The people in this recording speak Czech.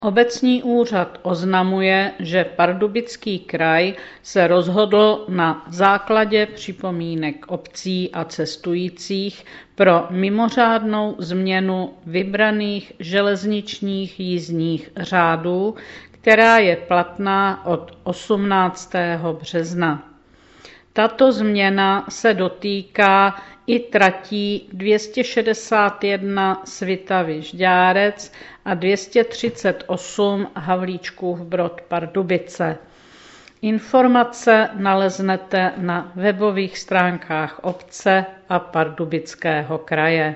Obecní úřad oznamuje, že Pardubický kraj se rozhodl na základě připomínek obcí a cestujících pro mimořádnou změnu vybraných železničních jízdních řádů, která je platná od 18. března. Tato změna se dotýká i tratí 261 Svitavy-Žďárec a 238 Havlíčkův Brod-Pardubice. Informace naleznete na webových stránkách obce a Pardubického kraje.